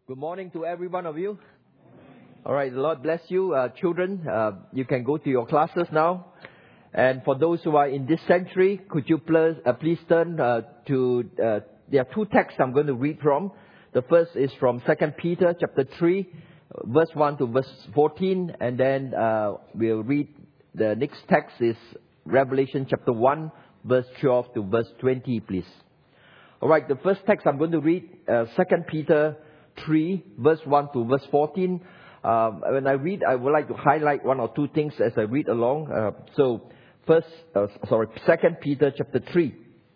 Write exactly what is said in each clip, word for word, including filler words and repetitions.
Good morning to every one of you. All right, the Lord bless you. Uh, children, uh, you can go to your classes now. And for those who are in this sanctuary, could you please, uh, please turn uh, to, uh, there are two texts I'm going to read from. The first is from Second Peter chapter three, verse one to verse fourteen. And then uh, we'll read, the next text is Revelation chapter one, verse twelve to verse twenty, please. All right, the first text I'm going to read, uh, Second Peter three, verse one to verse fourteen. Um, when I read, I would like to highlight one or two things as I read along. Uh, so, first, uh, sorry, Second Peter chapter three.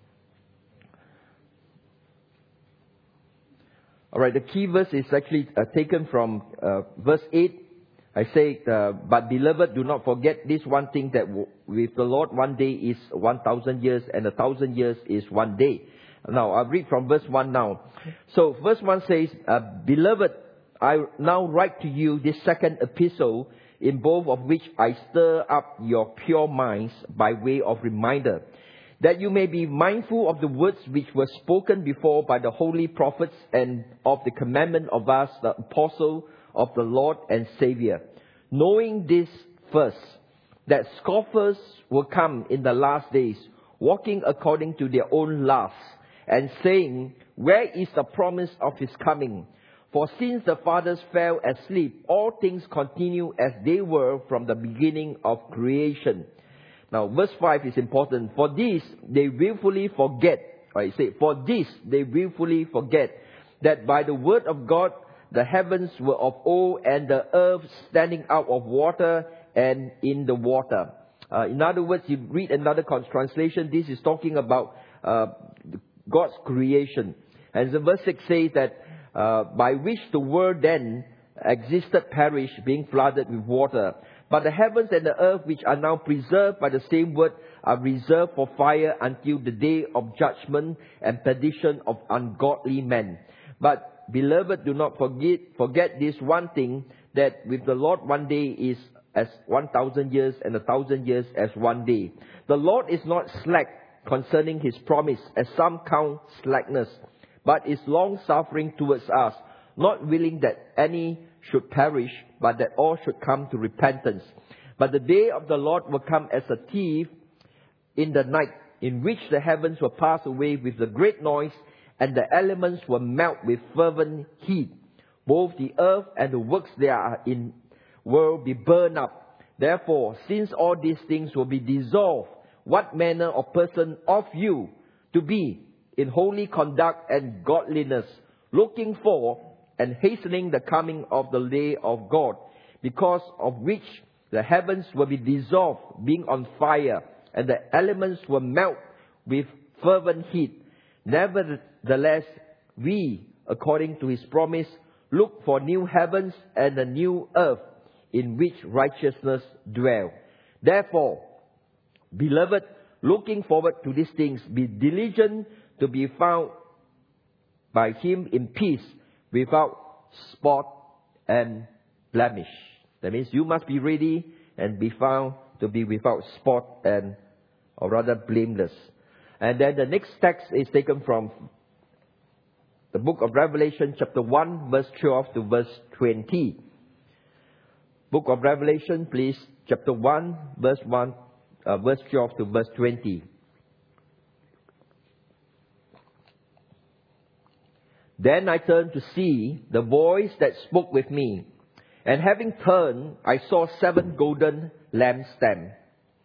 All right, the key verse is actually uh, taken from uh, verse eight. I say, uh, but beloved, do not forget this one thing, that w- with the Lord one day is one thousand years, and a thousand years is one day. Now, I'll read from verse one now. So, verse one says, uh, beloved, I now write to you this second epistle, in both of which I stir up your pure minds by way of reminder, that you may be mindful of the words which were spoken before by the holy prophets, and of the commandment of us, the apostle of the Lord and Savior. Knowing this first, that scoffers will come in the last days, walking according to their own lusts, and saying, where is the promise of his coming? For since the fathers fell asleep, all things continue as they were from the beginning of creation. Now, verse five is important. For this, they willfully forget. I say, for this, they willfully forget that by the word of God, the heavens were of old, and the earth standing out of water and in the water. Uh, in other words, you read another translation, this is talking about uh, God's creation. And the verse six says that uh, by which the world then existed perished, being flooded with water. But the heavens and the earth, which are now preserved by the same word, are reserved for fire until the day of judgment and perdition of ungodly men. But, beloved, do not forget, forget this one thing, that with the Lord one day is as one thousand years, and a thousand years as one day. The Lord is not slack concerning his promise, as some count slackness, but is long-suffering towards us, not willing that any should perish, but that all should come to repentance. But the day of the Lord will come as a thief in the night, in which the heavens will pass away with a great noise, and the elements will melt with fervent heat. Both the earth and the works therein will be burned up. Therefore, since all these things will be dissolved, what manner of person of you to be in holy conduct and godliness, looking for and hastening the coming of the day of God, because of which the heavens will be dissolved, being on fire, and the elements will melt with fervent heat. Nevertheless, we, according to his promise, look for new heavens and a new earth, in which righteousness dwell. Therefore, beloved, looking forward to these things, be diligent to be found by him in peace, without spot and blemish. That means you must be ready and be found to be without spot and, or rather, blameless. And then the next text is taken from the book of Revelation, chapter one, verse twelve to verse twenty. Book of Revelation, please, chapter one, verse one. Uh, verse twelve to verse twenty. Then I turned to see the voice that spoke with me. And having turned, I saw seven golden lampstands.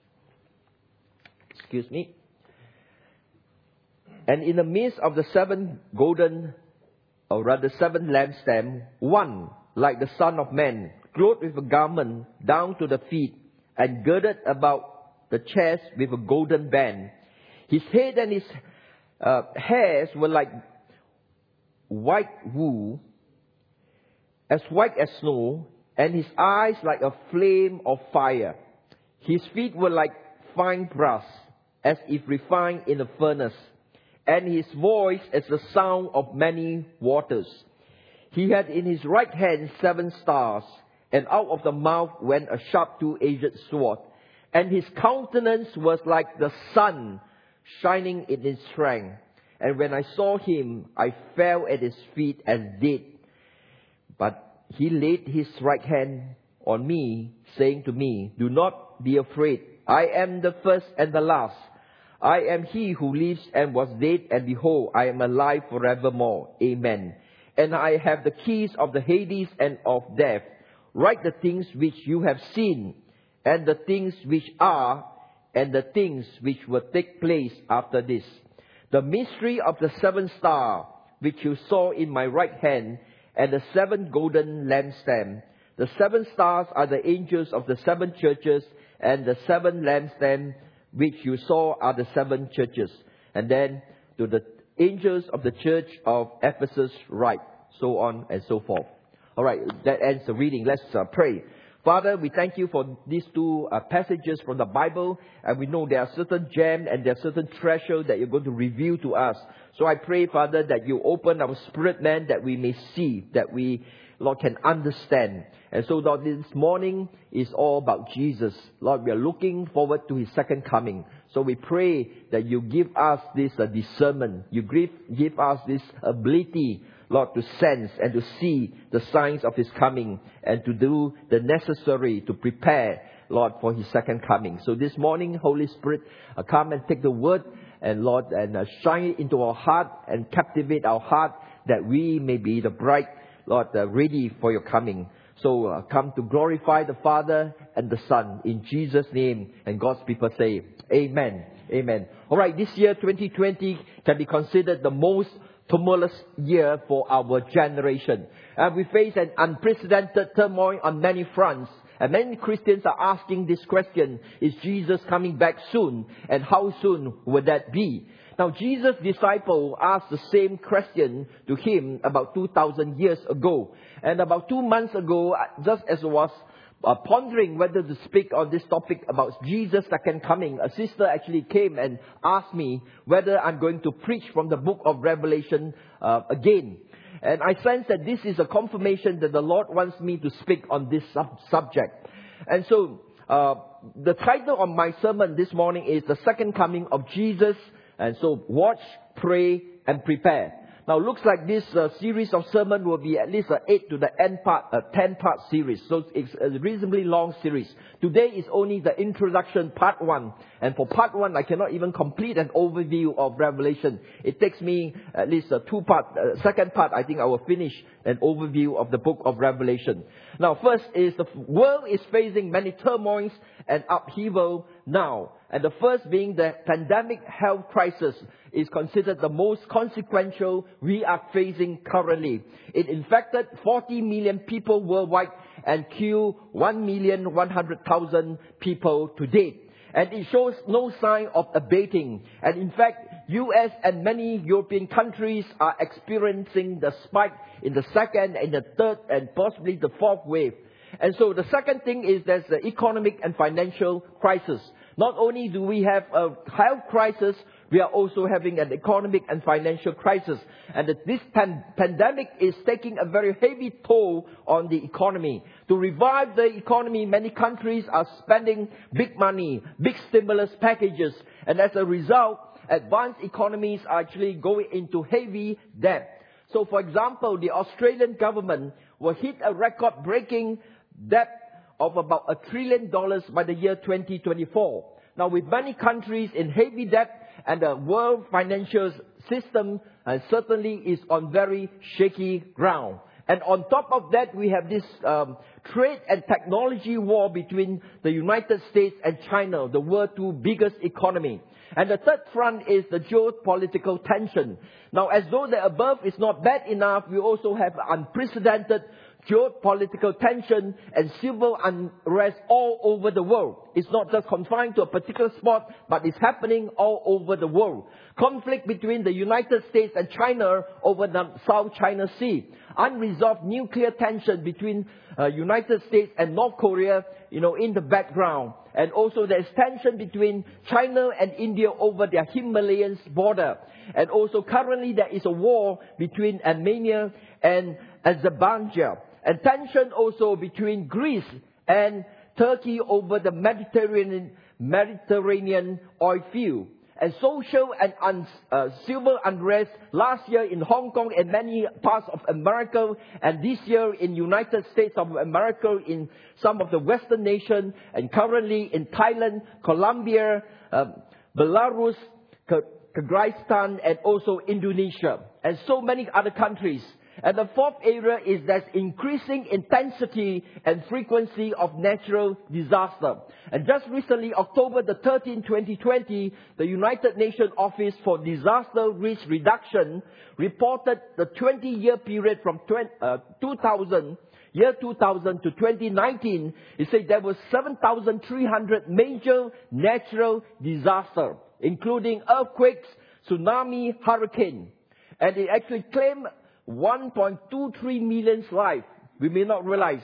Excuse me. And in the midst of the seven golden, or rather seven lampstands, one, like the Son of Man, clothed with a garment down to the feet, and girded about the chest with a golden band. His head and his uh, hairs were like white wool, as white as snow, and his eyes like a flame of fire. His feet were like fine brass, as if refined in a furnace, and his voice as the sound of many waters. He had in his right hand seven stars, and out of the mouth went a sharp two-edged sword. And his countenance was like the sun shining in its strength. And when I saw him, I fell at his feet as dead. But he laid his right hand on me, saying to me, do not be afraid. I am the first and the last. I am he who lives and was dead, and behold, I am alive forevermore. Amen. And I have the keys of the Hades and of death. Write the things which you have seen, and the things which are, and the things which will take place after this. The mystery of the seven star, which you saw in my right hand, and the seven golden lampstands. The seven stars are the angels of the seven churches, and the seven lampstands which you saw are the seven churches. And then to the angels of the church of Ephesus write, so on and so forth. All right, that ends the reading. Let's uh, pray. Father, we thank you for these two uh, passages from the Bible, and we know there are certain gems and there are certain treasures that you're going to reveal to us. So I pray, Father, that you open our spirit, man, that we may see, that we, Lord, can understand. And so, Lord, this morning is all about Jesus. Lord, we are looking forward to His second coming. So we pray that you give us this uh, discernment. You give, give us this ability, Lord, to sense and to see the signs of His coming and to do the necessary to prepare, Lord, for His second coming. So this morning, Holy Spirit, uh, come and take the word and, Lord, and uh, shine it into our heart and captivate our heart that we may be the bride, Lord, uh, ready for your coming. So uh, come to glorify the Father and the Son in Jesus' name. And God's people say, Amen. Amen. All right, this year, twenty twenty, can be considered the most tumultuous year for our generation. And we face an unprecedented turmoil on many fronts. And many Christians are asking this question, is Jesus coming back soon? And how soon would that be? Now, Jesus' disciple asked the same question to him about two thousand years ago. And about two months ago, just as I was uh, pondering whether to speak on this topic about Jesus' second coming, a sister actually came and asked me whether I'm going to preach from the book of Revelation uh, again. And I sense that this is a confirmation that the Lord wants me to speak on this sub- subject. And so, uh, the title of my sermon this morning is The Second Coming of Jesus. And so, watch, pray, and prepare. Now, looks like this uh, series of sermon will be at least an eight to the end part, a ten part series. So it's a reasonably long series. Today is only the introduction, part one. And for part one, I cannot even complete an overview of Revelation. It takes me at least a two part, uh, second part, I think I will finish an overview of the book of Revelation. Now, first is the world is facing many turmoils and upheaval now. And the first being the pandemic health crisis is considered the most consequential we are facing currently. It infected forty million people worldwide and killed one million one hundred thousand people to date. And it shows no sign of abating. And in fact, U S and many European countries are experiencing the spike in the second and the third and possibly the fourth wave. And so the second thing is there's the economic and financial crisis. Not only do we have a health crisis, we are also having an economic and financial crisis. And that this pan- pandemic is taking a very heavy toll on the economy. To revive the economy, many countries are spending big money, big stimulus packages. And as a result, advanced economies are actually going into heavy debt. So, for example, the Australian government will hit a record-breaking debt of about a trillion dollars by the year twenty twenty-four. Now, with many countries in heavy debt and the world financial system uh, certainly is on very shaky ground. And on top of that, we have this um, trade and technology war between the United States and China, the world's two biggest economy. And the third front is the geopolitical tension. Now, as though the above is not bad enough, we also have unprecedented geopolitical tension and civil unrest all over the world. It's not just confined to a particular spot, but it's happening all over the world. Conflict between the United States and China over the South China Sea. Unresolved nuclear tension between uh, United States and North Korea, you know, in the background. And also there's tension between China and India over their Himalayan border. And also currently there is a war between Armenia and Azerbaijan. And tension also between Greece and Turkey over the Mediterranean, Mediterranean oil field. and social and un, uh, civil unrest last year in Hong Kong and many parts of America, and this year in United States of America, in some of the Western nations, and currently in Thailand, Colombia, uh, Belarus, Kyrgyzstan, and also Indonesia, and so many other countries. And the fourth area is that increasing intensity and frequency of natural disaster. And just recently, October the thirteenth, twenty twenty, the United Nations Office for Disaster Risk Reduction reported the twenty-year period from two thousand, year two thousand to twenty nineteen. It said there were seven thousand three hundred major natural disasters, including earthquakes, tsunami, hurricane. And it actually claimed one point two three million lives. We may not realize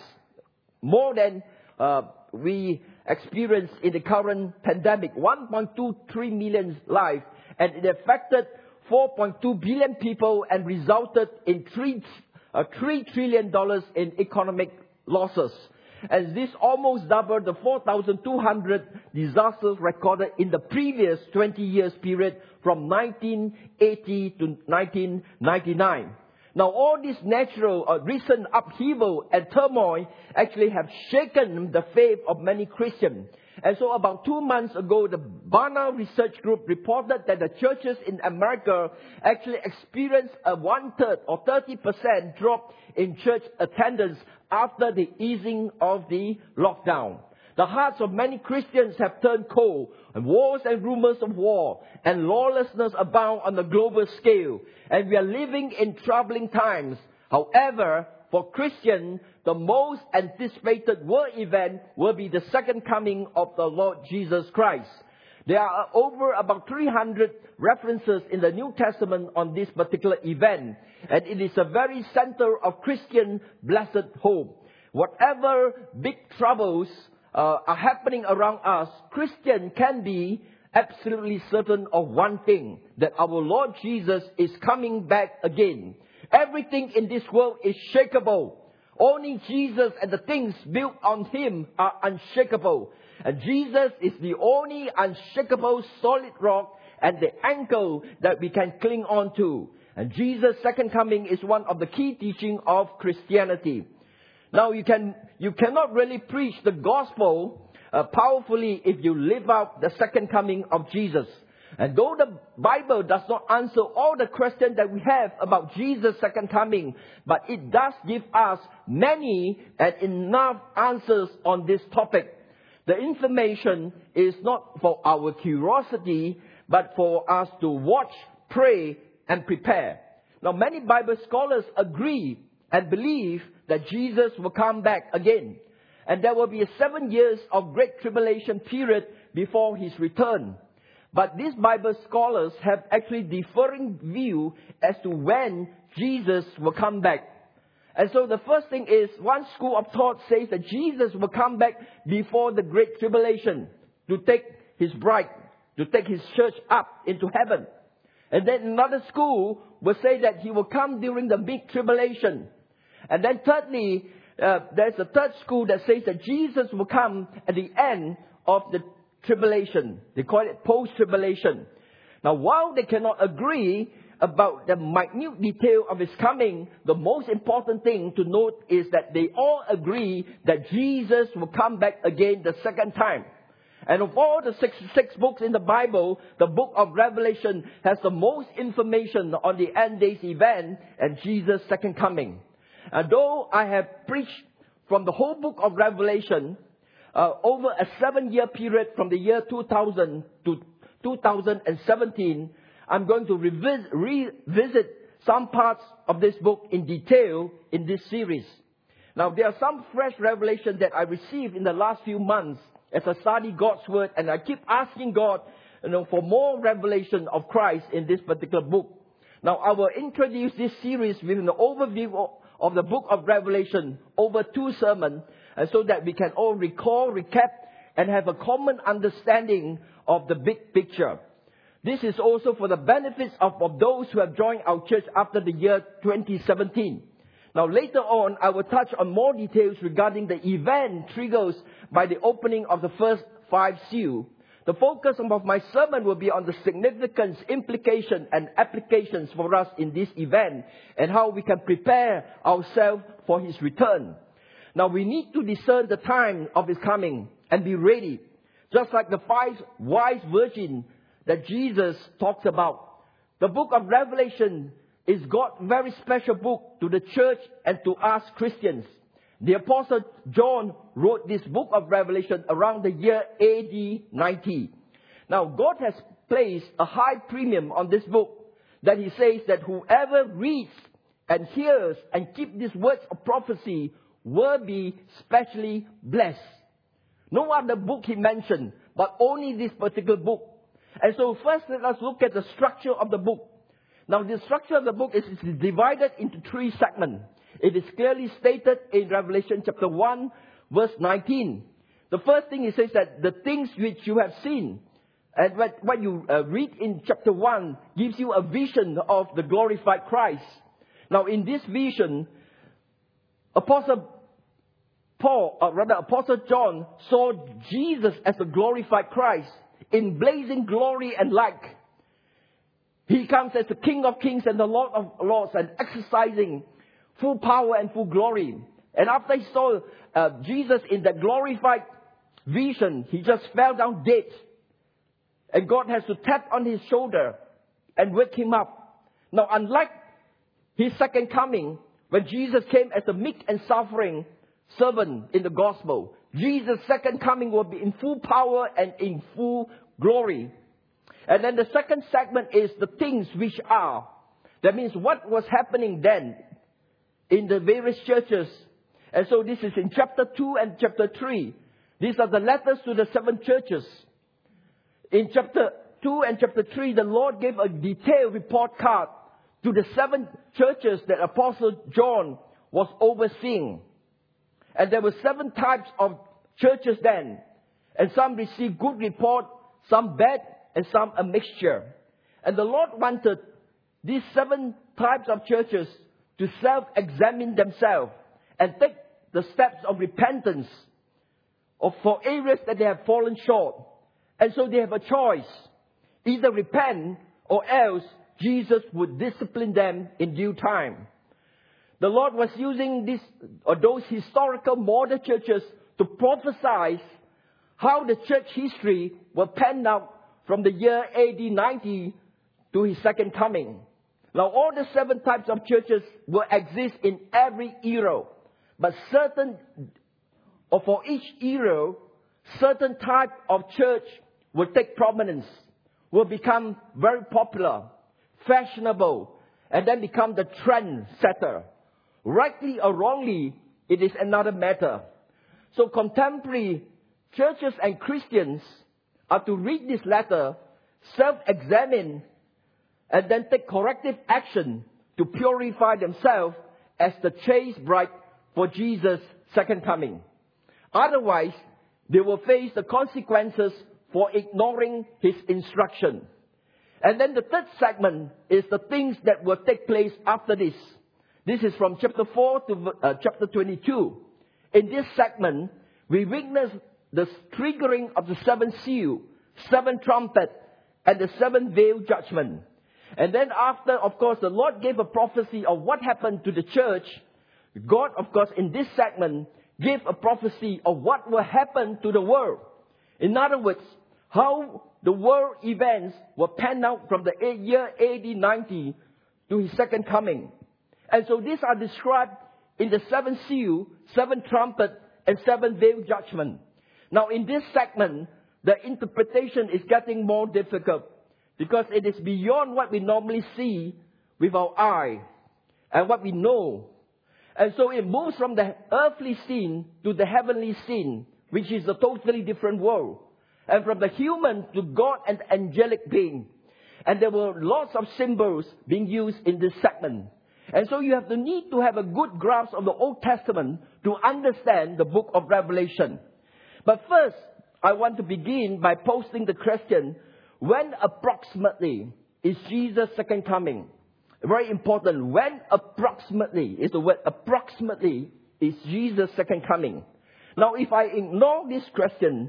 more than uh, we experienced in the current pandemic. one point two three million lives, and it affected four point two billion people and resulted in three, uh, three trillion dollars in economic losses. And this almost doubled the four thousand two hundred disasters recorded in the previous twenty years period from nineteen eighty to nineteen ninety-nine. Now, all this natural or recent upheaval and turmoil actually have shaken the faith of many Christians. And so about two months ago, the Barna Research Group reported that the churches in America actually experienced a one-third or thirty percent drop in church attendance after the easing of the lockdown. The hearts of many Christians have turned cold, and wars and rumors of war and lawlessness abound on a global scale. And we are living in troubling times. However, for Christians, the most anticipated world event will be the second coming of the Lord Jesus Christ. There are over about three hundred references in the New Testament on this particular event, and it is a very center of Christian blessed hope. Whatever big troubles uh, are happening around us, Christian can be absolutely certain of one thing, that our Lord Jesus is coming back again. Everything in this world is shakeable. Only Jesus and the things built on Him are unshakable. And Jesus is the only unshakable solid rock and the anchor that we can cling on to. And Jesus' second coming is one of the key teachings of Christianity. Now, you can you cannot really preach the gospel uh, powerfully if you live out the second coming of Jesus. And though the Bible does not answer all the questions that we have about Jesus' second coming, but it does give us many and enough answers on this topic. The information is not for our curiosity, but for us to watch, pray, and prepare. Now, many Bible scholars agree and believe that Jesus will come back again. And there will be a seven years of great tribulation period before His return. But these Bible scholars have actually differing view as to when Jesus will come back. And so the first thing is, one school of thought says that Jesus will come back before the great tribulation to take His bride, to take His church up into heaven. And then another school will say that He will come during the big tribulation. And then thirdly, uh, there's a third school that says that Jesus will come at the end of the tribulation. They call it post-tribulation. Now, while they cannot agree about the minute detail of His coming, the most important thing to note is that they all agree that Jesus will come back again the second time. And of all the sixty-six books in the Bible, the book of Revelation has the most information on the end days event and Jesus' second coming. And though I have preached from the whole book of Revelation uh, over a seven-year period from the year two thousand to two thousand seventeen, I'm going to revisit, revisit some parts of this book in detail in this series. Now, there are some fresh revelation that I received in the last few months as I study God's Word, and I keep asking God, you know, for more revelation of Christ in this particular book. Now, I will introduce this series with an overview of the book of Revelation over two sermons, and so that we can all recall, recap, and have a common understanding of the big picture. This is also for the benefits of, of those who have joined our church after the year twenty seventeen. Now, later on, I will touch on more details regarding the event triggers by the opening of the first five seals. The focus of my sermon will be on the significance, implication, and applications for us in this event and how we can prepare ourselves for His return. Now, we need to discern the time of His coming and be ready. Just like the five wise virgins that Jesus talks about. The book of Revelation is God's very special book to the church and to us Christians. The Apostle John wrote this book of Revelation around the year A D ninety. Now, God has placed a high premium on this book that He says that whoever reads and hears and keeps these words of prophecy will be specially blessed. No other book He mentioned, but only this particular book. And so first let us look at the structure of the book. Now, the structure of the book is, is divided into three segments. It is clearly stated in Revelation chapter one, verse nineteen. The first thing it says that the things which you have seen, and what, what you uh, read in chapter one gives you a vision of the glorified Christ. Now, in this vision, Apostle Paul, or rather Apostle John, saw Jesus as the glorified Christ in blazing glory and light. He comes as the King of Kings and the Lord of Lords and exercising full power and full glory. And after he saw uh, Jesus in that glorified vision, he just fell down dead. And God has to tap on his shoulder and wake him up. Now, unlike his second coming, when Jesus came as a meek and suffering servant in the gospel, Jesus' second coming will be in full power and in full glory. And then the second segment is the things which are. That means what was happening then in the various churches. And so this is in chapter two and chapter three. These are the letters to the seven churches. In chapter two and chapter three, the Lord gave a detailed report card to the seven churches that Apostle John was overseeing. And there were seven types of churches then. And some received good report, some bad, and some a mixture. And the Lord wanted these seven types of churches to self-examine themselves and take the steps of repentance of for areas that they have fallen short. And so they have a choice. Either repent or else Jesus would discipline them in due time. The Lord was using this or those historical modern churches to prophesy how the church history will pan out from the year A D ninety to His second coming. Now, all the seven types of churches will exist in every era. But certain, or for each era, certain type of church will take prominence, will become very popular, fashionable, and then become the trend setter. Rightly or wrongly, it is another matter. So contemporary churches and Christians are to read this letter, self-examine, and then take corrective action to purify themselves as the chaste bride for Jesus' second coming. Otherwise, they will face the consequences for ignoring His instruction. And then the third segment is the things that will take place after this. This is from chapter four to uh, chapter twenty-two. In this segment, we witness the triggering of the seven seal, seven trumpet, and the seven veil judgment. And then after, of course, the Lord gave a prophecy of what happened to the church. God, of course, in this segment, gave a prophecy of what will happen to the world. In other words, how the world events will pan out from the year A D ninety to His second coming. And so these are described in the seven seal, seven trumpet, and seven veil judgment. Now, in this segment, the interpretation is getting more difficult because it is beyond what we normally see with our eye and what we know. And so it moves from the earthly scene to the heavenly scene, which is a totally different world. And from the human to God and the angelic being. And there were lots of symbols being used in this segment. And so you have the need to have a good grasp of the Old Testament to understand the book of Revelation. But first, I want to begin by posing the question, when approximately is Jesus' second coming? Very important. When approximately is the word approximately is Jesus' second coming? Now, if I ignore this question,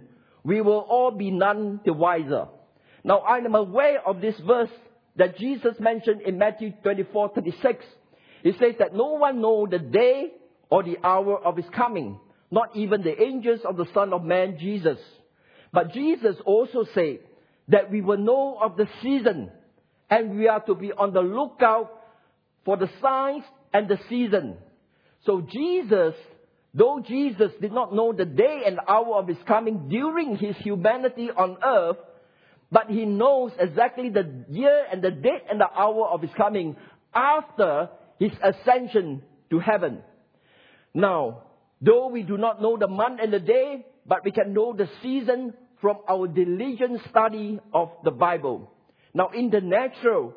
we will all be none the wiser. Now, I am aware of this verse that Jesus mentioned in Matthew twenty-four thirty-six. He says that no one knows the day or the hour of his coming, not even the angels of the Son of Man, Jesus. But Jesus also said that we will know of the season, and we are to be on the lookout for the signs and the season. So Jesus, though Jesus did not know the day and hour of his coming during his humanity on earth, but he knows exactly the year and the date and the hour of his coming after his ascension to heaven. Now, though we do not know the month and the day, but we can know the season from our diligent study of the Bible. Now, in the natural,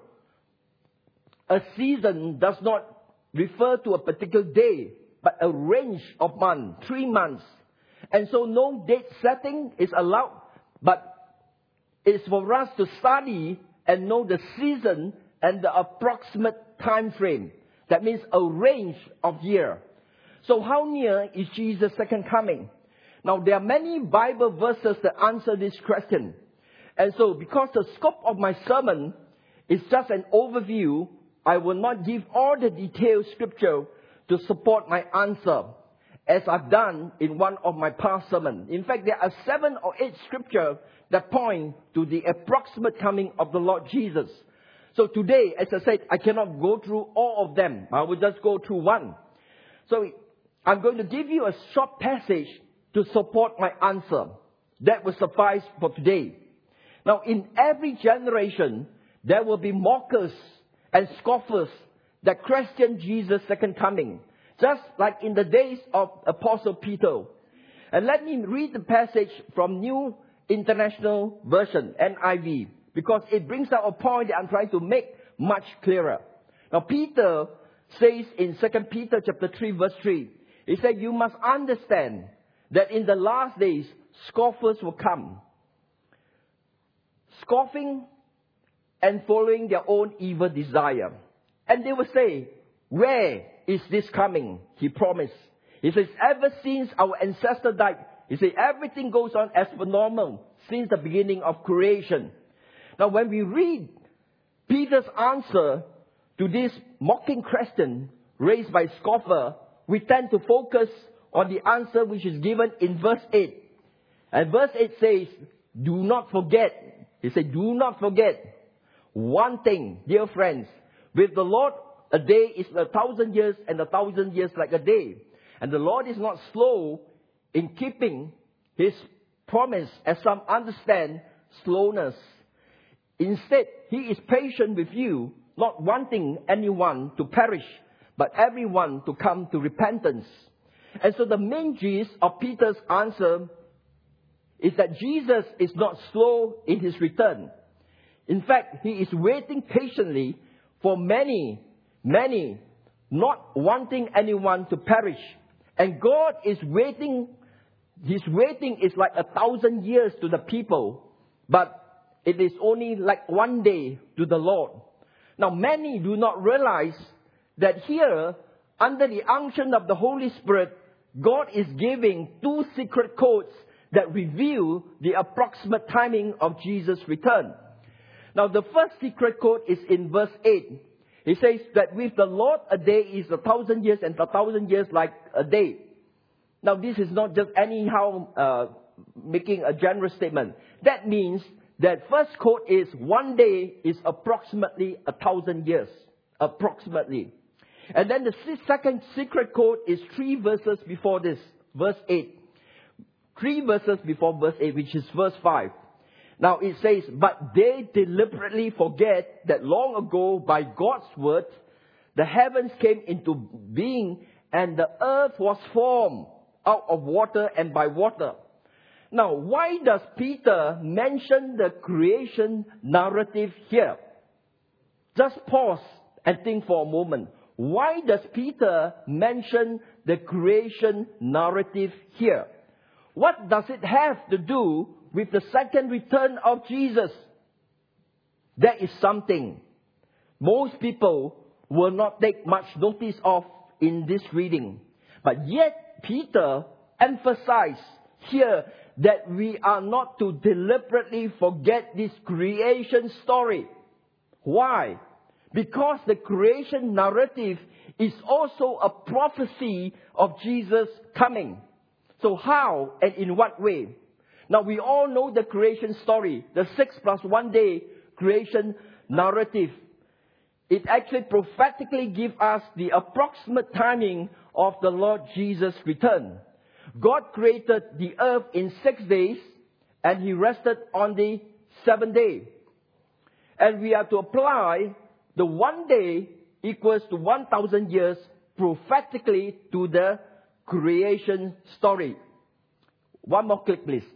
a season does not refer to a particular day, but a range of months, three months. And so no date setting is allowed, but it's for us to study and know the season and the approximate time frame. That means a range of year. So how near is Jesus' second coming? Now, there are many Bible verses that answer this question. And so, because the scope of my sermon is just an overview, I will not give all the detailed scripture to support my answer, as I've done in one of my past sermons. In fact, there are seven or eight scriptures that point to the approximate coming of the Lord Jesus. So today, as I said, I cannot go through all of them. I will just go through one. So I'm going to give you a short passage to support my answer. That will suffice for today. Now, in every generation, there will be mockers and scoffers that question Jesus' second coming, just like in the days of Apostle Peter. And let me read the passage from New International Version, N I V, because it brings out a point that I'm trying to make much clearer. Now, Peter says in Second Peter chapter three, verse three, he said, you must understand that in the last days, scoffers will come, scoffing and following their own evil desire. And they will say, where is this coming? He promised. He says, ever since our ancestor died, he said, everything goes on as per normal since the beginning of creation. Now, when we read Peter's answer to this mocking question raised by scoffer, we tend to focus on the answer which is given in verse eight. And verse eight says, do not forget. He said, do not forget one thing, dear friends. With the Lord, a day is a thousand years, and a thousand years like a day. And the Lord is not slow in keeping his promise, as some understand slowness. Instead, he is patient with you, not wanting anyone to perish, but everyone to come to repentance. And so the main gist of Peter's answer is that Jesus is not slow in his return. In fact, he is waiting patiently for many, many, not wanting anyone to perish. And God is waiting, his waiting is like a thousand years to the people, but it is only like one day to the Lord. Now, many do not realize that here, under the unction of the Holy Spirit, God is giving two secret codes that reveal the approximate timing of Jesus' return. Now, the first secret code is in verse eight. He says that with the Lord, a day is a thousand years, and a thousand years like a day. Now, this is not just anyhow uh, making a general statement. That means that first code is one day is approximately a thousand years. Approximately. And then the second secret code is three verses before this, verse eight. Three verses before verse eight, which is verse five. Now it says, but they deliberately forget that long ago by God's word, the heavens came into being and the earth was formed out of water and by water. Now, why does Peter mention the creation narrative here? Just pause and think for a moment. Why does Peter mention the creation narrative here? What does it have to do with the second return of Jesus? That is something most people will not take much notice of in this reading. But yet, Peter emphasized here that we are not to deliberately forget this creation story. Why? Because the creation narrative is also a prophecy of Jesus coming. So how and in what way? Now we all know the creation story, the six plus one day creation narrative. It actually prophetically gives us the approximate timing of the Lord Jesus' return. God created the earth in six days and He rested on the seventh day. And we are to apply the one day equals to one thousand years prophetically to the creation story. One more click, please.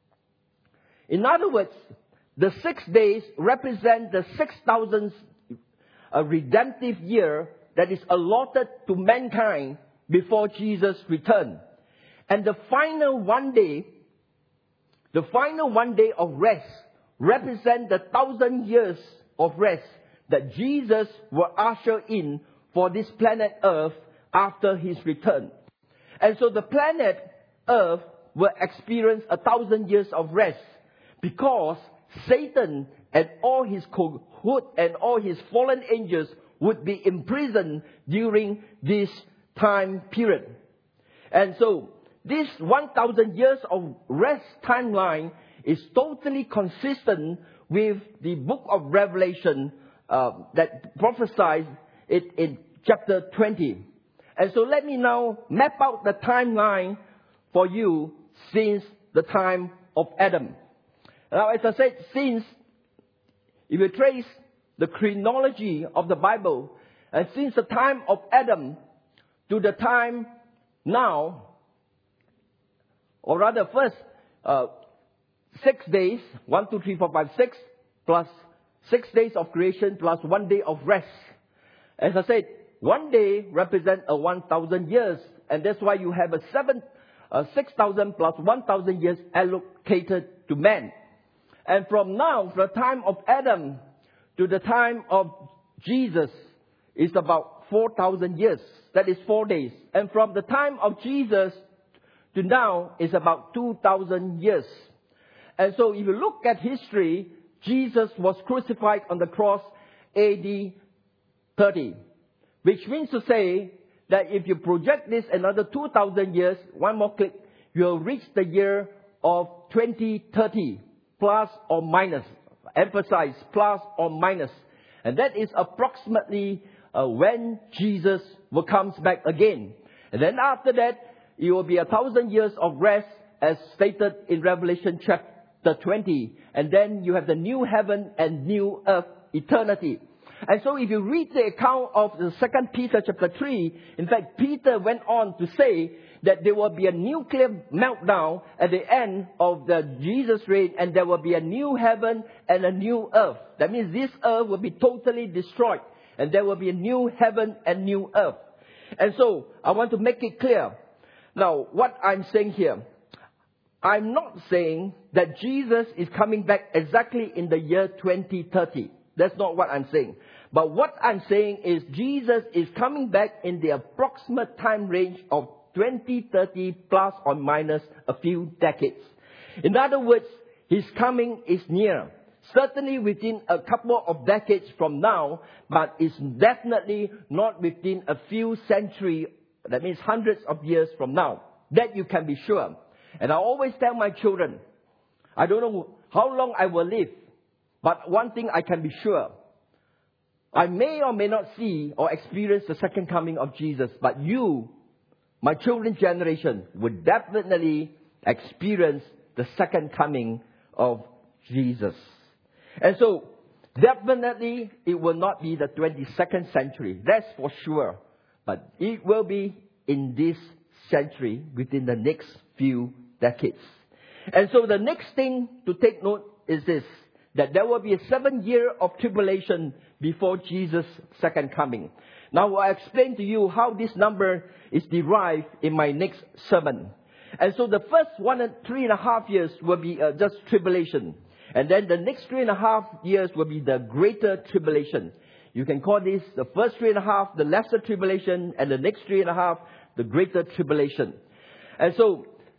In other words, the six days represent the six thousandth uh, redemptive year that is allotted to mankind before Jesus' return. And the final one day, the final one day of rest represent the thousand years of rest that Jesus will usher in for this planet Earth after His return. And so the planet Earth will experience a thousand years of rest because Satan and all his cohort and all his fallen angels would be imprisoned during this time period. And so this one thousand years of rest timeline is totally consistent with the book of Revelation uh, that prophesies it in chapter twenty. And so let me now map out the timeline for you since the time of Adam. Now, as I said, since, if you trace the chronology of the Bible, and since the time of Adam to the time now, or rather first, uh, six days, one, two, three, four, five, six, plus six days of creation plus one day of rest. As I said, one day represents a one thousand years, and that's why you have a seven, uh, six thousand plus one thousand years allocated to man. And from now, from the time of Adam to the time of Jesus, is about four thousand years. That is four days. And from the time of Jesus to now is about two thousand years. And so if you look at history, Jesus was crucified on the cross A D thirty. Which means to say that if you project this another two thousand years, one more click, you'll reach the year of twenty thirty. Plus or minus. Emphasize plus or minus. And that is approximately uh, when Jesus will come back again. And then after that, it will be a thousand years of rest as stated in Revelation chapter twenty. And then you have the new heaven and new earth, eternity. And so if you read the account of the Second Peter chapter three, in fact, Peter went on to say that there will be a nuclear meltdown at the end of the Jesus reign, and there will be a new heaven and a new earth. That means this earth will be totally destroyed, and there will be a new heaven and new earth. And so I want to make it clear. Now, what I'm saying here, I'm not saying that Jesus is coming back exactly in the year twenty thirty. That's not what I'm saying. But what I'm saying is Jesus is coming back in the approximate time range of twenty thirty plus or minus a few decades. In other words, His coming is near. Certainly within a couple of decades from now, but it's definitely not within a few centuries, that means hundreds of years from now. That you can be sure. And I always tell my children, I don't know how long I will live, but one thing I can be sure, I may or may not see or experience the second coming of Jesus, but you, my children's generation, would definitely experience the second coming of Jesus. And so, definitely, it will not be the twenty-second century. That's for sure. But it will be in this century, within the next few decades. And so the next thing to take note is this, that there will be a seven year of tribulation before Jesus' second coming. Now I'll explain to you how this number is derived in my next sermon. And so the first one and three and a half years will be uh, just tribulation. And then the next three and a half years will be the greater tribulation. You can call this the first three and a half, the lesser tribulation, and the next three and a half, the greater tribulation. And so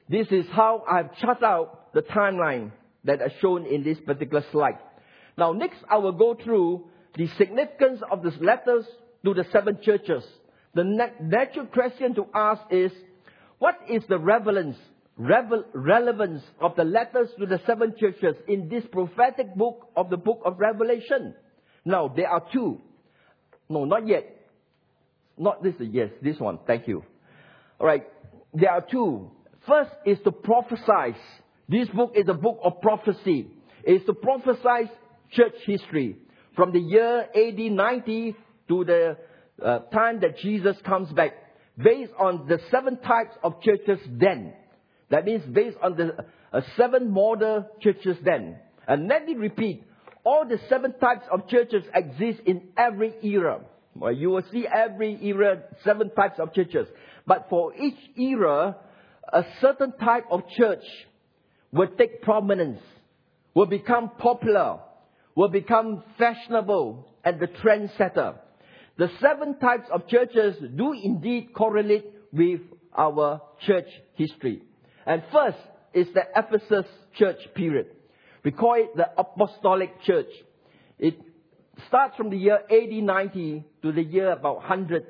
This is how I've charted out the timeline that is shown in this particular slide. Now, next I will go through the significance of these letters to the seven churches. The natural question to ask is, what is the relevance, revel, relevance of the letters to the seven churches in this prophetic book of the book of Revelation? Now, there are two. No, not yet. Not this, yes, this one. Thank you. All right. There are two. First is to prophesy. This book is a book of prophecy. It is to prophesy church history from the year A D ninety to the uh, time that Jesus comes back, based on the seven types of churches then. That means based on the uh, seven model churches then. And let me repeat, all the seven types of churches exist in every era. Well, you will see every era, seven types of churches. But for each era, a certain type of church will take prominence, will become popular, will become fashionable and the trendsetter. The seven types of churches do indeed correlate with our church history. And first is the Ephesus church period. We call it the Apostolic Church. It starts from the year A D ninety to the year about one hundred,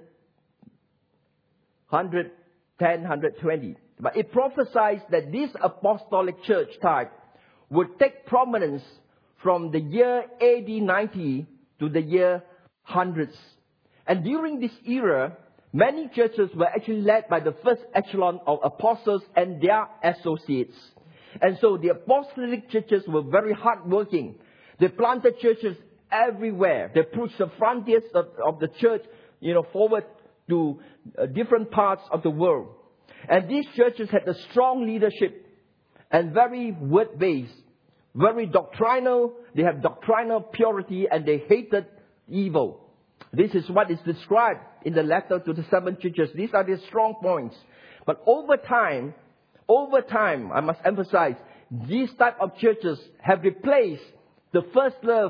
one ten, one twenty. But it prophesies that this Apostolic Church type would take prominence from the year A D ninety to the year hundreds. And during this era, many churches were actually led by the first echelon of apostles and their associates. And so the apostolic churches were very hardworking. They planted churches everywhere. They pushed the frontiers of, of the church, you know, forward to uh, different parts of the world. And these churches had a strong leadership and very word-based, very doctrinal. They have doctrinal purity and they hated evil. This is what is described in the letter to the seven churches. These are the strong points. But over time, over time, I must emphasize, these type of churches have replaced the first love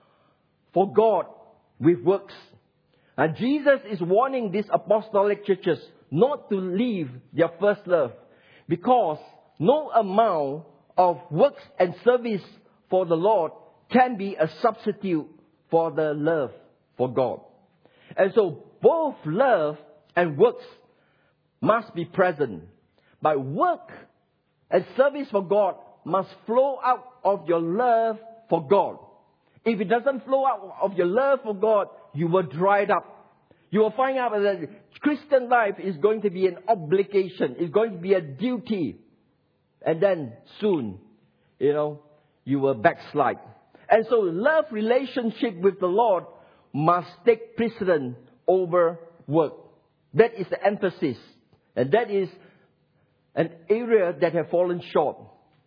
for God with works. And Jesus is warning these apostolic churches not to leave their first love, because no amount of works and service for the Lord can be a substitute for the love for God. And so both love and works must be present. But work and service for God must flow out of your love for God. If it doesn't flow out of your love for God, you will dry it up. You will find out that Christian life is going to be an obligation. It's going to be a duty. And then soon, you know, you will backslide. And so love relationship with the Lord must take precedence over work. That is the emphasis. And that is an area that has fallen short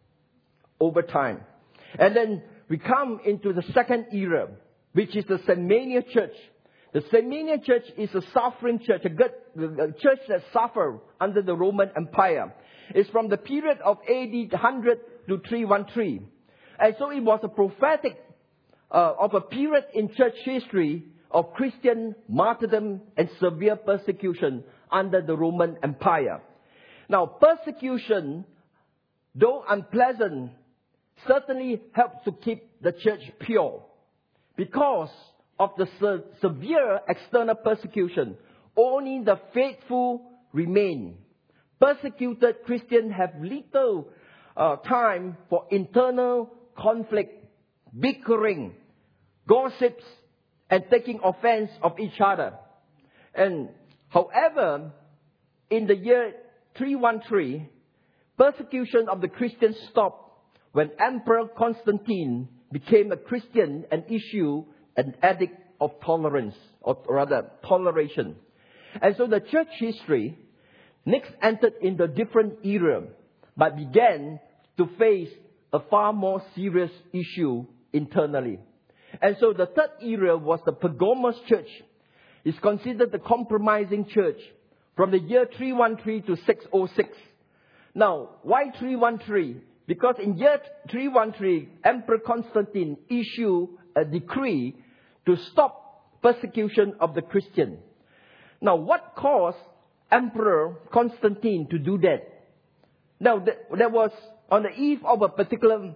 over time. And then we come into the second era, which is the Semania church. The Semania church is a suffering church, a, good, a church that suffered under the Roman Empire. It's from the period of A D one hundred to three thirteen. And so it was a prophetic uh, of a period in church history of Christian martyrdom and severe persecution under the Roman Empire. Now, persecution, though unpleasant, certainly helps to keep the church pure. Because of the se- severe external persecution, only the faithful remain. Persecuted Christians have little uh, time for internal conflict, bickering, gossips, and taking offense of each other. And however, in the year three thirteen, persecution of the Christians stopped when Emperor Constantine became a Christian and issued an edict of tolerance, or rather toleration. And so the church history next entered in the different era, but began to face a far more serious issue internally. And so the third era was the Pergamos church. It's considered the compromising church from the year three thirteen to six oh six. Now, why three thirteen? Because in year three thirteen, Emperor Constantine issued a decree to stop persecution of the Christian. Now, what caused Emperor Constantine to do that? Now, there was, on the eve of a particular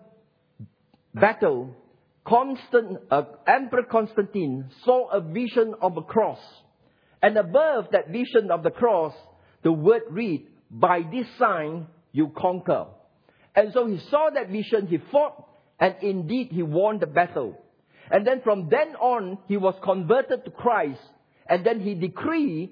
battle, Constant, uh, Emperor Constantine saw a vision of a cross. And above that vision of the cross, the word read, by this sign you conquer. And so he saw that vision, he fought, and indeed he won the battle. And then from then on, he was converted to Christ. And then he decreed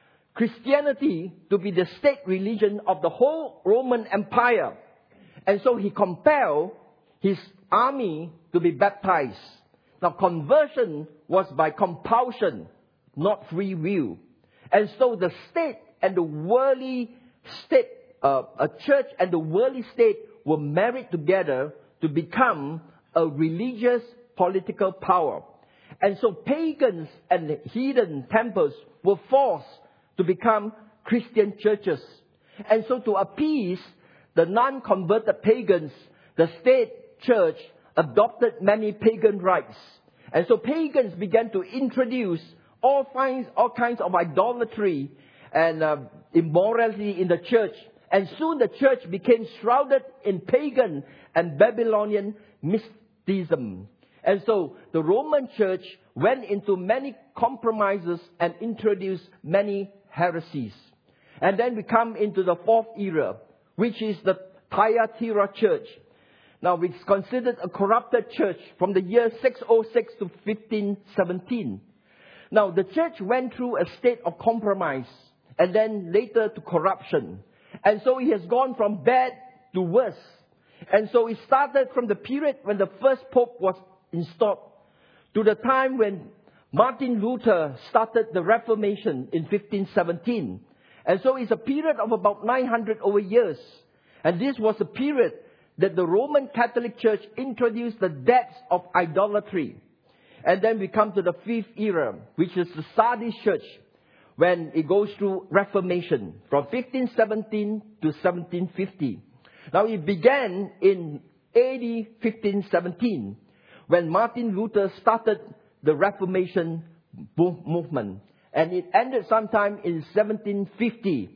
Christianity to be the state religion of the whole Roman Empire. And so he compelled his army to be baptized. Now, conversion was by compulsion, not free will. And so the state and the worldly state, uh, a church and the worldly state were married together to become a religious political power. And so pagans and heathen temples were forced to become Christian churches. And so to appease the non-converted pagans, the state church adopted many pagan rites. And so pagans began to introduce all kinds, all kinds of idolatry and uh, immorality in the church. And soon the church became shrouded in pagan and Babylonian mysticism. And so the Roman church went into many compromises and introduced many heresies. And then we come into the fourth era, which is the Thyatira church. Now, it's considered a corrupted church from the year six oh six to fifteen seventeen. Now, the church went through a state of compromise and then later to corruption. And so it has gone from bad to worse. And so it started from the period when the first pope was installed to the time when Martin Luther started the Reformation in fifteen seventeen. And so it's a period of about nine hundred over years. And this was a period that the Roman Catholic Church introduced the depths of idolatry. And then we come to the fifth era, which is the Sardis Church, when it goes through Reformation from fifteen seventeen to seventeen fifty. Now it began in A D fifteen seventeen, when Martin Luther started the Reformation movement. And it ended sometime in seventeen fifty,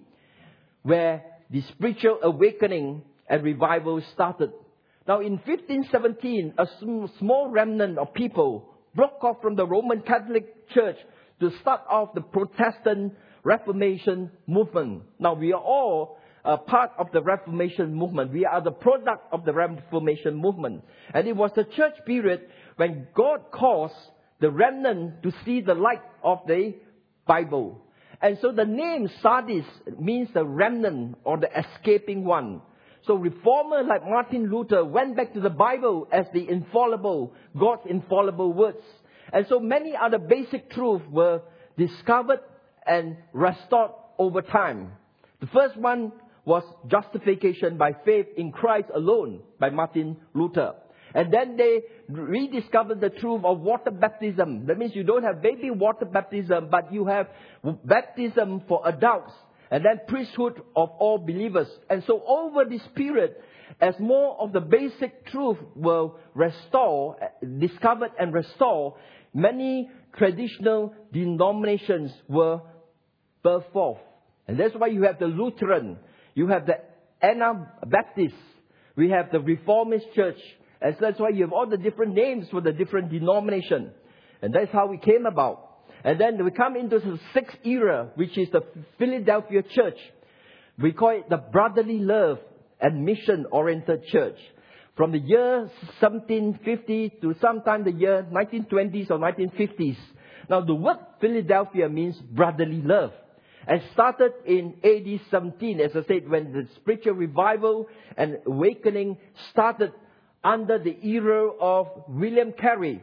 where the spiritual awakening and revival started. Now in fifteen seventeen, a small remnant of people broke off from the Roman Catholic Church to start off the Protestant Reformation movement. Now we are all a part of the Reformation movement. We are the product of the Reformation movement. And it was the church period when God caused the remnant to see the light of the Bible. And so the name Sardis means the remnant or the escaping one. So reformers like Martin Luther went back to the Bible as the infallible, God's infallible words. And so many other basic truths were discovered and restored over time. The first one was justification by faith in Christ alone by Martin Luther. And then they rediscovered the truth of water baptism. That means you don't have baby water baptism, but you have baptism for adults. And then priesthood of all believers. And so over this period, as more of the basic truth were restored, discovered and restored, many traditional denominations were birthed forth. And that's why you have the Lutheran, you have the Anabaptist, we have the Reformist Church. And so that's why you have all the different names for the different denominations. And that's how we came about. And then we come into the sixth era, which is the Philadelphia Church. We call it the brotherly love and mission-oriented church. From the year seventeen fifty to sometime the year nineteen twenties or nineteen fifties. Now the word Philadelphia means brotherly love. And started in A D seventeen, as I said, when the spiritual revival and awakening started under the era of William Carey,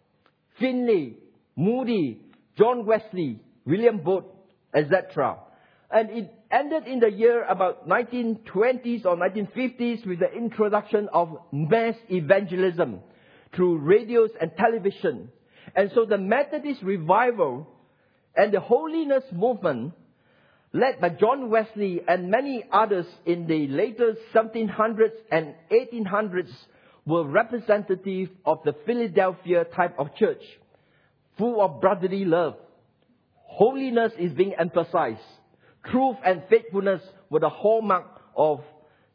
Finley, Moody, John Wesley, William Booth, et cetera. And it ended in the year about nineteen twenties or nineteen fifties with the introduction of mass evangelism through radios and television. And so the Methodist revival and the holiness movement, led by John Wesley and many others in the later seventeen hundreds and eighteen hundreds, were representative of the Philadelphia type of church, full of brotherly love. Holiness is being emphasized. Truth and faithfulness were the hallmark of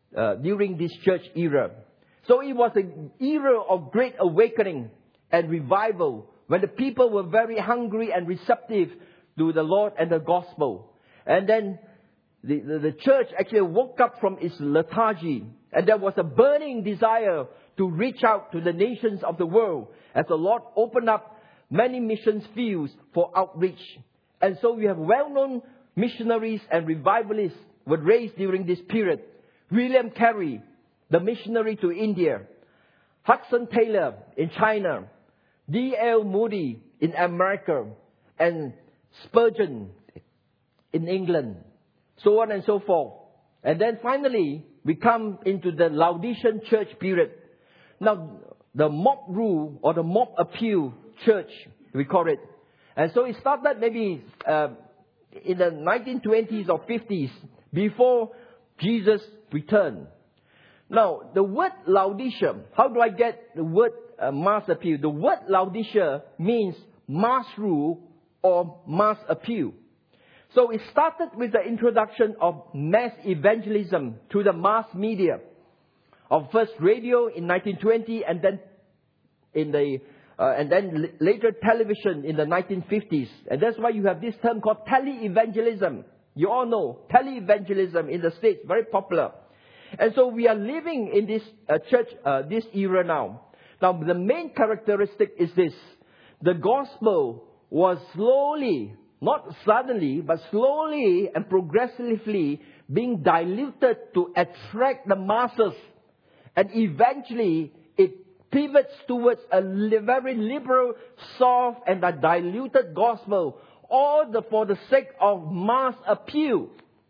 uh, during this church era. So it was an era of great awakening and revival when the people were very hungry and receptive to the Lord and the gospel. And then the, the, the church actually woke up from its lethargy, and there was a burning desire to reach out to the nations of the world as the Lord opened up many missions fields for outreach. And so we have well-known missionaries and revivalists were raised during this period. William Carey, the missionary to India. Hudson Taylor in China. D L Moody in America. And Spurgeon in England. So on and so forth. And then finally, we come into the Laodicean church period. Now, the mob rule or the mob appeal church, we call it. And so it started maybe uh, in the nineteen twenties or fifties before Jesus returned. Now, the word Laodicea, how do I get the word uh, mass appeal? The word Laodicea means mass rule or mass appeal. So it started with the introduction of mass evangelism to the mass media. Of first radio in nineteen twenty, and then in the uh, and then l- later television in the nineteen fifties. And that's why you have this term called tele-evangelism. You all know tele-evangelism in the States, very popular. And so we are living in this uh, church, uh, this era now. Now the main characteristic is this: the gospel was slowly, not suddenly, but slowly and progressively being diluted to attract the masses. And eventually, it pivots towards a li- very liberal, soft, and a diluted gospel, all the, for the sake of mass appeal.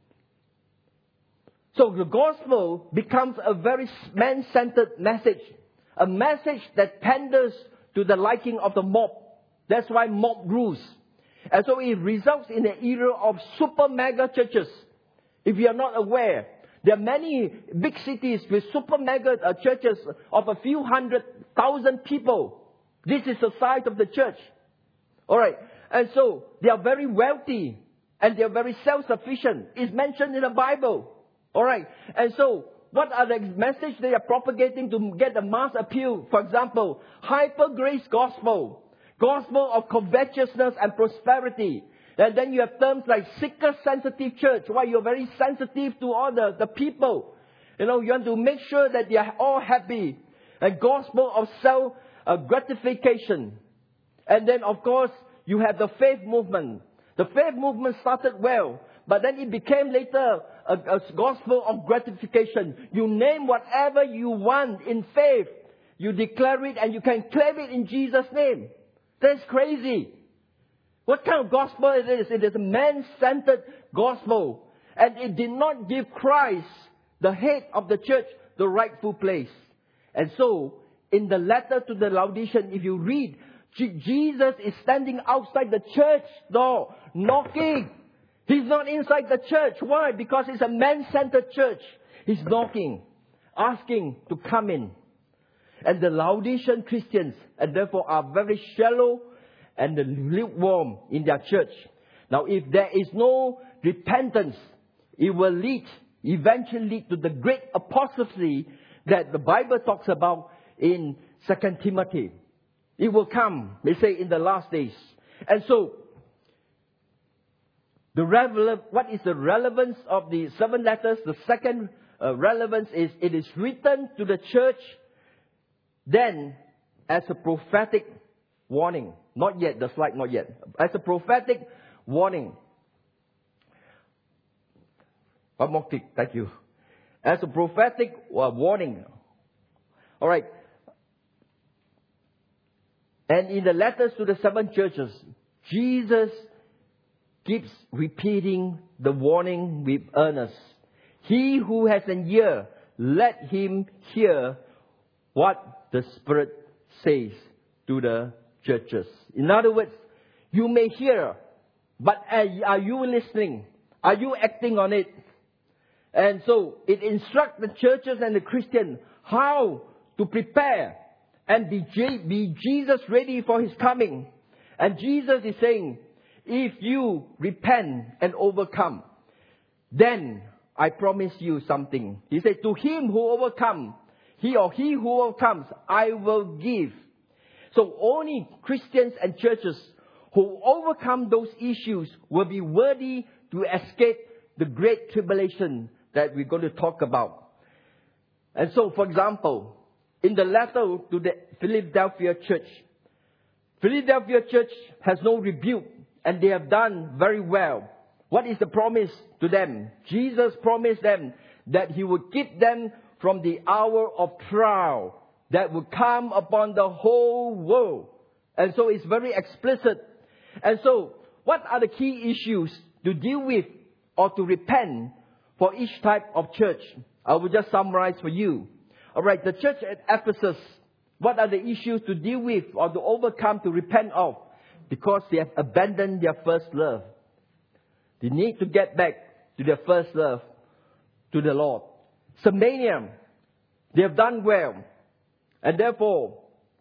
So the gospel becomes a very man-centered message, a message that panders to the liking of the mob. That's why mob rules. And so it results in an era of super mega churches. If you are not aware, there are many big cities with super mega uh, churches of a few hundred thousand people. This is the size of the church. Alright. And so they are very wealthy and they are very self-sufficient. It's mentioned in the Bible. Alright. And so what are the message they are propagating to get the mass appeal? For example, hyper grace gospel. Gospel of covetousness and prosperity. And then you have terms like seeker-sensitive church. Why? You're very sensitive to all the, the people. You know, you want to make sure that they are all happy. A gospel of self-gratification. And then, of course, you have the faith movement. The faith movement started well. But then it became later a, a gospel of gratification. You name whatever you want in faith. You declare it and you can claim it in Jesus' name. That's crazy. What kind of gospel it is? It is a man-centered gospel. And it did not give Christ, the head of the church, the rightful place. And so, in the letter to the Laodicean, if you read, G- Jesus is standing outside the church door, knocking. He's not inside the church. Why? Because it's a man-centered church. He's knocking, asking to come in. And the Laodicean Christians, and therefore are very shallow and lukewarm in their church. Now, if there is no repentance, it will lead, eventually lead to the great apostasy that the Bible talks about in Second Timothy. It will come, they say, in the last days. And so, the rele- what is the relevance of the seven letters? The second uh, relevance is it is written to the church then as a prophetic warning. Not yet, the slide not yet. As a prophetic warning. One more click, thank you. As a prophetic uh, warning. Alright. And in the letters to the seven churches, Jesus keeps repeating the warning with earnest. He who has an ear, let him hear what the Spirit says to the churches. In other words, you may hear, but are you listening? Are you acting on it? And so it instructs the churches and the Christian how to prepare and be, be Jesus ready for His coming. And Jesus is saying, if you repent and overcome, then I promise you something. He said, to him who overcomes, he or he who overcomes, I will give. So only Christians and churches who overcome those issues will be worthy to escape the great tribulation that we're going to talk about. And so, for example, in the letter to the Philadelphia church, Philadelphia church has no rebuke and they have done very well. What is the promise to them? Jesus promised them that he would keep them from the hour of trial that would come upon the whole world. And so it's very explicit. And so, what are the key issues to deal with or to repent for each type of church? I will just summarize for you. Alright, the church at Ephesus, what are the issues to deal with or to overcome, to repent of? Because they have abandoned their first love. They need to get back to their first love, to the Lord. Smyrna, they have done well. And therefore,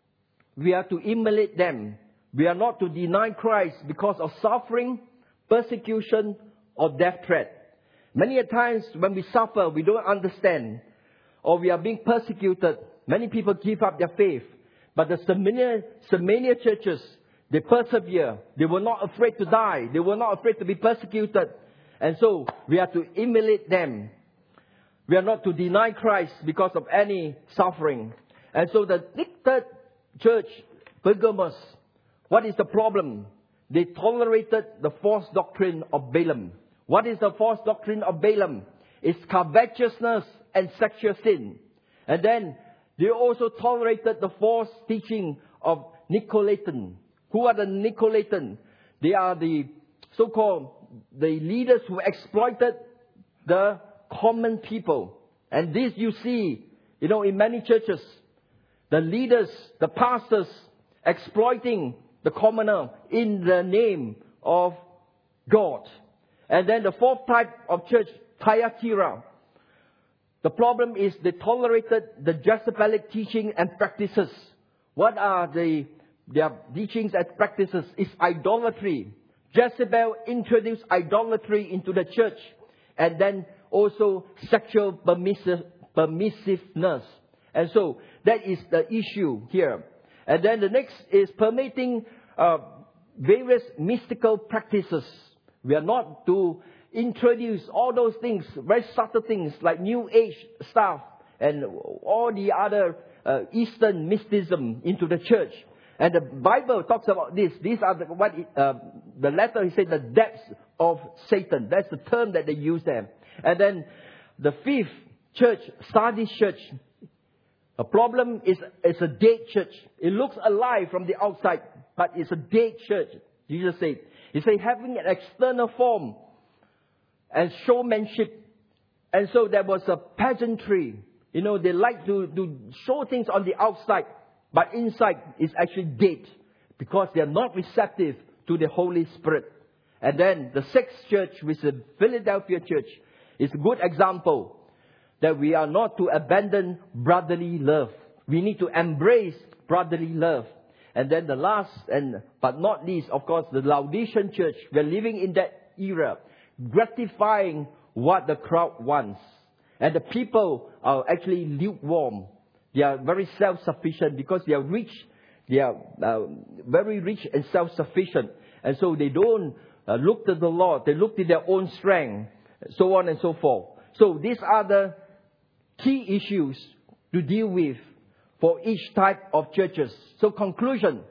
we are to emulate them. We are not to deny Christ because of suffering, persecution, or death threat. Many a times when we suffer, we don't understand, or we are being persecuted. Many people give up their faith. But the Smyrna, Smyrna churches, they persevere. They were not afraid to die. They were not afraid to be persecuted. And so, we are to emulate them. We are not to deny Christ because of any suffering. And so, the third church, Pergamos, what is the problem? They tolerated the false doctrine of Balaam. What is the false doctrine of Balaam? It's covetousness and sexual sin. And then they also tolerated the false teaching of Nicolaitans. Who are the Nicolaitans? They are the so-called the leaders who exploited the common people. And this you see, you know, in many churches. The leaders, the pastors, exploiting the commoner in the name of God. And then the fourth type of church, Thyatira. The problem is they tolerated the Jezebelic teaching and practices. What are the their teachings and practices? It's idolatry. Jezebel introduced idolatry into the church. And then also sexual permissive, permissiveness. And so that is the issue here. And then the next is permitting uh, various mystical practices. We are not to introduce all those things, very subtle things like New Age stuff and all the other uh, Eastern mysticism into the church. And the Bible talks about this. These are the, what it, uh, the letter, he said, the depths of Satan. That's the term that they use there. And then the fifth church, Sardis church. The problem is it's a dead church. It looks alive from the outside, but it's a dead church. Jesus said. He said having an external form and showmanship. And so there was a pageantry. You know, they like to, to show things on the outside, but inside is actually dead because they are not receptive to the Holy Spirit. And then the sixth church, which is the Philadelphia church, is a good example that we are not to abandon brotherly love. We need to embrace brotherly love. And then the last, and but not least, of course, the Laodicean church. We're living in that era, gratifying what the crowd wants. And the people are actually lukewarm. They are very self-sufficient because they are rich. They are uh, very rich and self-sufficient. And so they don't uh, look to the Lord. They look to their own strength, so on and so forth. So these are the key issues to deal with for each type of churches. So conclusion.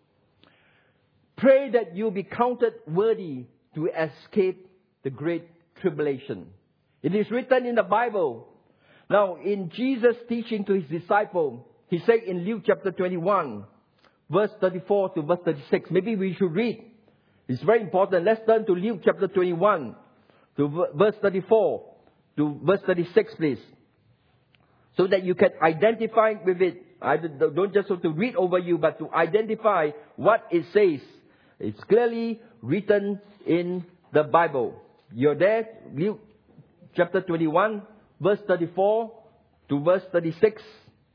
Pray that you be counted worthy to escape the great tribulation. It is written in the Bible. Now, in Jesus' teaching to his disciple, he said in Luke chapter twenty-one, verse thirty-four to verse thirty-six. Maybe we should read. It's very important. Let's turn to Luke chapter twenty-one to verse thirty-four to verse thirty-six, please. So that you can identify with it. I don't just have to read over you, but to identify what it says. It's clearly written in the Bible. You're there, Luke chapter twenty-one, verse thirty-four to verse thirty-six.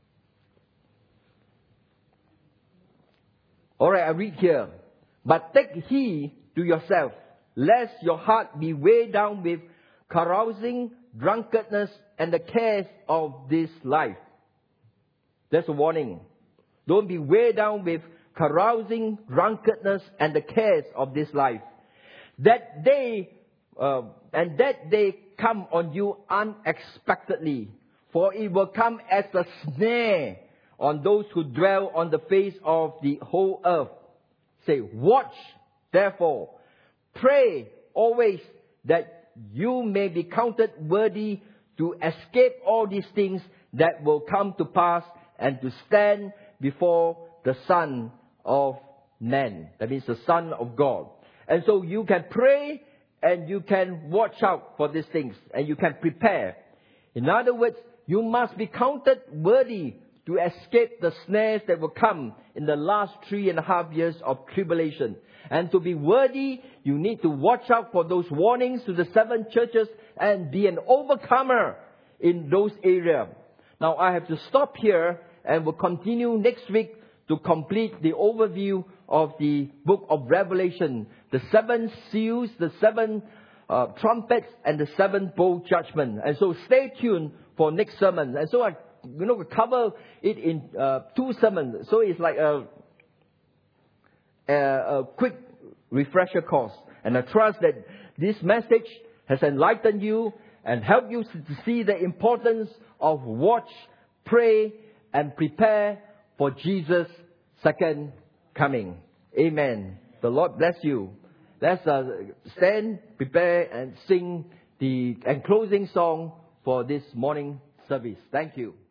Alright, I read here. But take heed to yourself, lest your heart be weighed down with carousing drunkenness, and the cares of this life. That's a warning. Don't be weighed down with carousing, drunkenness, and the cares of this life. That day, uh, and that day come on you unexpectedly, for it will come as a snare on those who dwell on the face of the whole earth. Say, watch, therefore, pray always that you may be counted worthy to escape all these things that will come to pass and to stand before the Son of Man. That means the Son of God. And so you can pray and you can watch out for these things and you can prepare. In other words, you must be counted worthy to escape the snares that will come in the last three and a half years of tribulation. And to be worthy, you need to watch out for those warnings to the seven churches and be an overcomer in those areas. Now I have to stop here and we'll continue next week to complete the overview of the book of Revelation. The seven seals, the seven uh, trumpets, and the seven bowl judgment. And so stay tuned for next sermon. And so I you know, we cover it in uh, two sermons. So it's like a, a, a quick refresher course. And I trust that this message has enlightened you and helped you to see the importance of watch, pray, and prepare for Jesus' second coming. Amen. The Lord bless you. Let's uh, stand, prepare, and sing the and closing song for this morning service. Thank you.